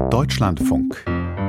Deutschlandfunk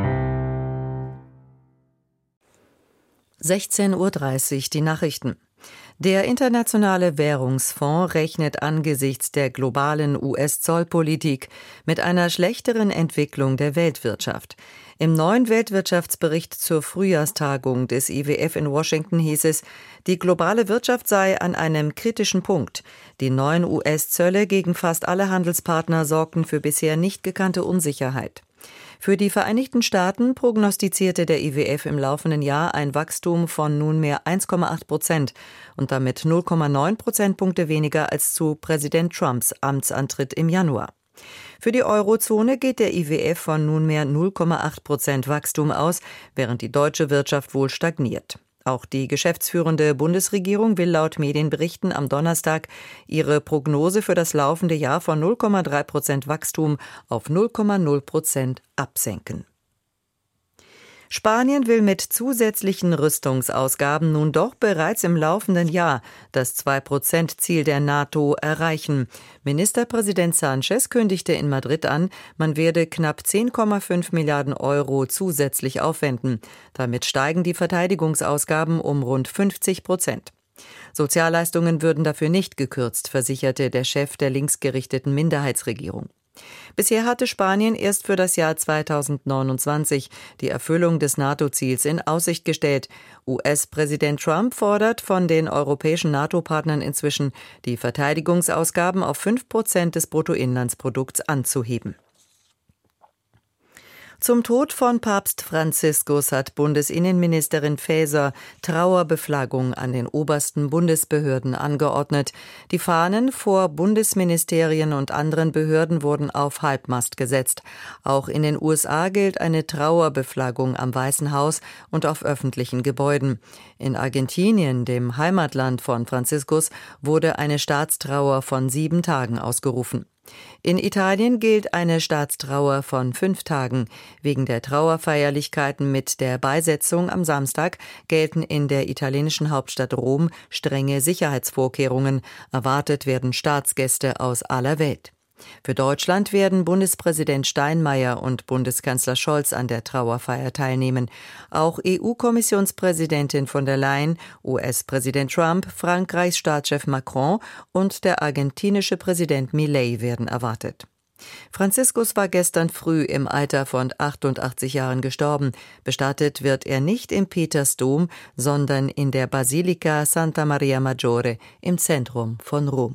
16:30 Uhr die Nachrichten. Der Internationale Währungsfonds rechnet angesichts der globalen US-Zollpolitik mit einer schlechteren Entwicklung der Weltwirtschaft. Im neuen Weltwirtschaftsbericht zur Frühjahrstagung des IWF in Washington hieß es, die globale Wirtschaft sei an einem kritischen Punkt. Die neuen US-Zölle gegen fast alle Handelspartner sorgten für bisher nicht gekannte Unsicherheit. Für die Vereinigten Staaten prognostizierte der IWF im laufenden Jahr ein Wachstum von nunmehr 1,8% und damit 0,9 Prozentpunkte weniger als zu Präsident Trumps Amtsantritt im Januar. Für die Eurozone geht der IWF von nunmehr 0,8% Wachstum aus, während die deutsche Wirtschaft wohl stagniert. Auch die geschäftsführende Bundesregierung will laut Medienberichten am Donnerstag ihre Prognose für das laufende Jahr von 0,3% Wachstum auf 0,0% absenken. Spanien will mit zusätzlichen Rüstungsausgaben nun doch bereits im laufenden Jahr das 2%-Ziel der NATO erreichen. Ministerpräsident Sánchez kündigte in Madrid an, man werde knapp 10,5 Milliarden Euro zusätzlich aufwenden. Damit steigen die Verteidigungsausgaben um rund 50%. Sozialleistungen würden dafür nicht gekürzt, versicherte der Chef der linksgerichteten Minderheitsregierung. Bisher hatte Spanien erst für das Jahr 2029 die Erfüllung des NATO-Ziels in Aussicht gestellt. US-Präsident Trump fordert von den europäischen NATO-Partnern inzwischen, die Verteidigungsausgaben auf 5% des Bruttoinlandsprodukts anzuheben. Zum Tod von Papst Franziskus hat Bundesinnenministerin Faeser Trauerbeflaggung an den obersten Bundesbehörden angeordnet. Die Fahnen vor Bundesministerien und anderen Behörden wurden auf Halbmast gesetzt. Auch in den USA gilt eine Trauerbeflaggung am Weißen Haus und auf öffentlichen Gebäuden. In Argentinien, dem Heimatland von Franziskus, wurde eine Staatstrauer von 7 Tagen ausgerufen. In Italien gilt eine Staatstrauer von 5 Tagen. Wegen der Trauerfeierlichkeiten mit der Beisetzung am Samstag gelten in der italienischen Hauptstadt Rom strenge Sicherheitsvorkehrungen. Erwartet werden Staatsgäste aus aller Welt. Für Deutschland werden Bundespräsident Steinmeier und Bundeskanzler Scholz an der Trauerfeier teilnehmen. Auch EU-Kommissionspräsidentin von der Leyen, US-Präsident Trump, Frankreichs Staatschef Macron und der argentinische Präsident Milei werden erwartet. Franziskus war gestern früh im Alter von 88 Jahren gestorben. Bestattet wird er nicht im Petersdom, sondern in der Basilika Santa Maria Maggiore im Zentrum von Rom.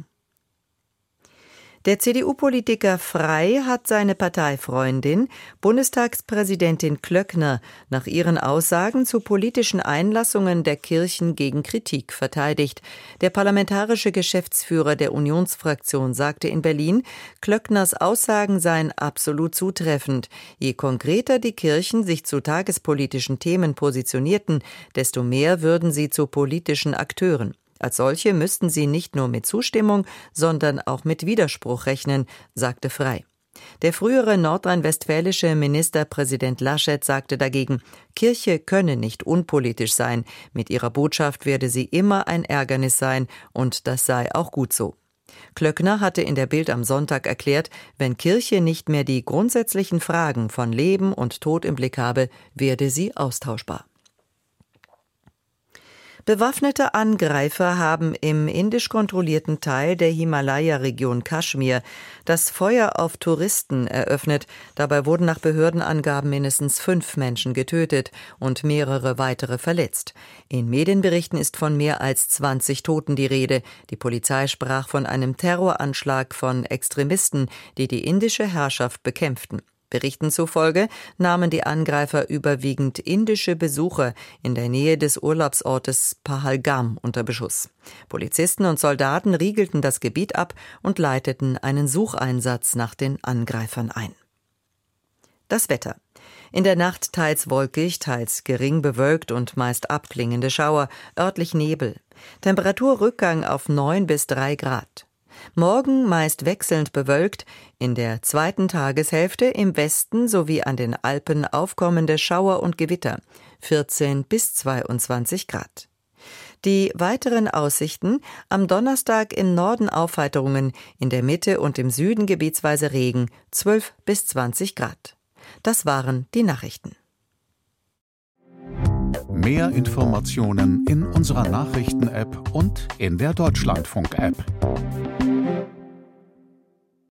Der CDU-Politiker Frey hat seine Parteifreundin, Bundestagspräsidentin Klöckner, nach ihren Aussagen zu politischen Einlassungen der Kirchen gegen Kritik verteidigt. Der parlamentarische Geschäftsführer der Unionsfraktion sagte in Berlin, Klöckners Aussagen seien absolut zutreffend. Je konkreter die Kirchen sich zu tagespolitischen Themen positionierten, desto mehr würden sie zu politischen Akteuren. Als solche müssten sie nicht nur mit Zustimmung, sondern auch mit Widerspruch rechnen, sagte Frey. Der frühere nordrhein-westfälische Ministerpräsident Laschet sagte dagegen, Kirche könne nicht unpolitisch sein, mit ihrer Botschaft werde sie immer ein Ärgernis sein und das sei auch gut so. Klöckner hatte in der Bild am Sonntag erklärt, wenn Kirche nicht mehr die grundsätzlichen Fragen von Leben und Tod im Blick habe, werde sie austauschbar. Bewaffnete Angreifer haben im indisch kontrollierten Teil der Himalaya-Region Kaschmir das Feuer auf Touristen eröffnet. Dabei wurden nach Behördenangaben mindestens 5 Menschen getötet und mehrere weitere verletzt. In Medienberichten ist von mehr als 20 Toten die Rede. Die Polizei sprach von einem Terroranschlag von Extremisten, die die indische Herrschaft bekämpften. Berichten zufolge nahmen die Angreifer überwiegend indische Besucher in der Nähe des Urlaubsortes Pahalgam unter Beschuss. Polizisten und Soldaten riegelten das Gebiet ab und leiteten einen Sucheinsatz nach den Angreifern ein. Das Wetter. In der Nacht teils wolkig, teils gering bewölkt und meist abklingende Schauer, örtlich Nebel. Temperaturrückgang auf 9 bis 3 Grad. Morgen meist wechselnd bewölkt, in der zweiten Tageshälfte im Westen sowie an den Alpen aufkommende Schauer und Gewitter, 14 bis 22 Grad. Die weiteren Aussichten: am Donnerstag im Norden Aufheiterungen, in der Mitte und im Süden gebietsweise Regen, 12 bis 20 Grad. Das waren die Nachrichten. Mehr Informationen in unserer Nachrichten-App und in der Deutschlandfunk-App.